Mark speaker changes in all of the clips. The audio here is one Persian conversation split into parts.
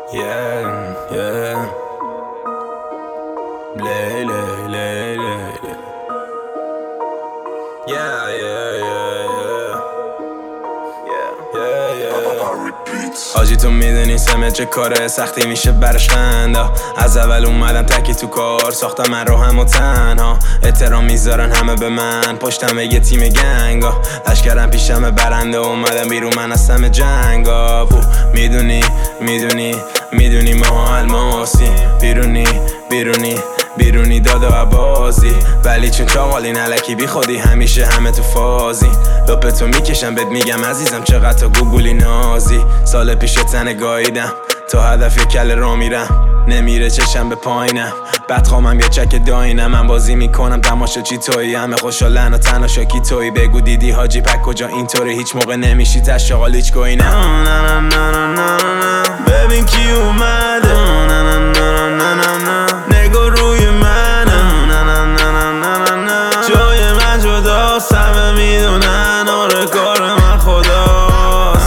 Speaker 1: Yeah, yeah. Lay, lay, lay, lay. Yeah, yeah, yeah, yeah. Yeah, yeah, yeah. آجی تو میدونی سمت چه کاره سختی میشه برش خندا. از اول اومدم تکی تو کار ساختم من رو هم و تنها. احترام میذارن همه به من پشتم یه تیم گنگا. لشکرم پیشم برنده اومدم بیرون من از همه جنگا. میدونی میدونی میدونی ما الماسی. بیرونی داد و عبازی. ولی چون چاقالی نلکی بی خودی همیشه همه تو فازی. لپتو میکشم بهت میگم عزیزم چقدر تو گوگولی نازی. سال پیش تنه گاییدم تا هدف یه کل را میرم. نمیره چشم به پایینم بدخوامم یه چک داینم. من بازی میکنم تماشا چی تویی همه خوشحالن و تنها شاکی تویی. بگو دیدی حاجی پک کجا اینطوری هیچ موقع نمیشی تشاقال هیچ گویی نه. ببین کی اومده نگو روی منه. جای من جداست همه میدونن آره کار من خداست.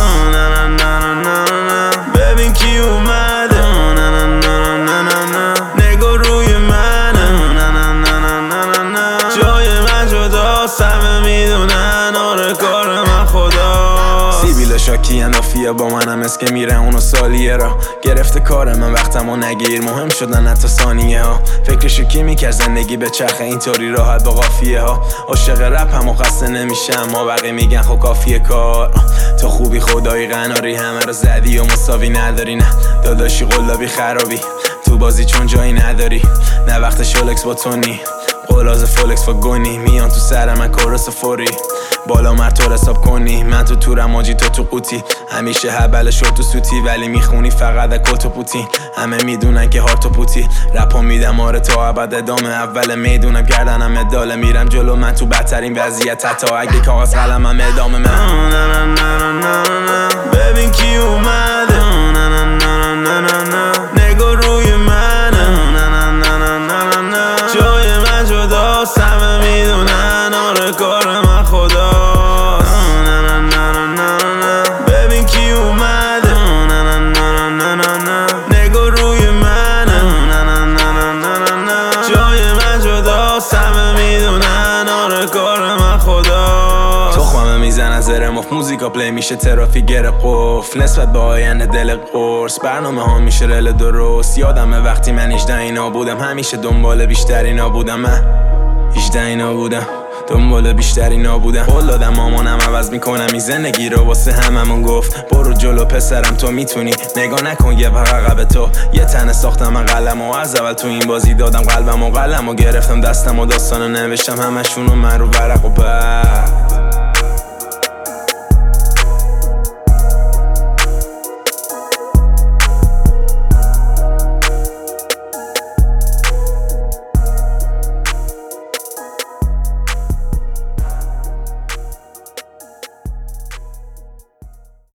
Speaker 1: ببین کی اومده نگو روی منه. جای من جداست همه میدونن آره کار من خداست. سیبیل شاکی انافیه با منم اسکه میره اونو سالیه را گرفته کار من وقتمو نگیر مهم شدن حتی ثانیه ها. فکرشو کی میکرد زندگی به چرخه اینطوری راحت با قافیه ها. عاشق رپ هم و خسته نمیشم ما بقیه میگن خب کافیه کار. تو خوبی خدایی قناری همه رو زدی و مساوی نداری. نه داداشی قلابی خرابی تو بازی چون جایی نداری. نه وقت شولکس با تونی قلاز فولکس و گونی میان تو سر من کورس فوری. بالا مرتور حساب کنی من تو تورم آجی تو قوطی. همیشه هبل شد تو سوتی ولی میخونی فقط کت و پوتی. همه میدونن که هارت و پوتی رپا میدم آره تا ابد ادامه. اول میدونم کردنم اداله میرم جلو من تو بدترین وضعیت حتی اگه کاغذ قلمم ادامه من. ببین کی اومده نگو روی منه. جای من جداست همه میدونن آره کار من خداست. ببین کی اومده نگو روی منه. جای من جداست همه میدونن آره کار من خداست. تخمه میزنن زره مفت موزیکا پلی میشه ترافیک گره قفل. نسبت به آینده دل قرص برنامه ها میشه رل درست. یادمه وقتی من 18 اینا بودم همیشه دنبال بیشتر اینا بودم. من 18 اینا بودم دنبال بیشتر اینا بودم. قول دادم مامانم عوض میکنم این زندگی رو واسه هممون گفت برو جلو پسرم تو میتونی. نگاه نکن یه عقب تو یه تنه ساختم من قلم و از اول تو این بازی دادم قلبم و قلم و گرفتم دستم و داستانو نوشتم همشونو من رو ورق و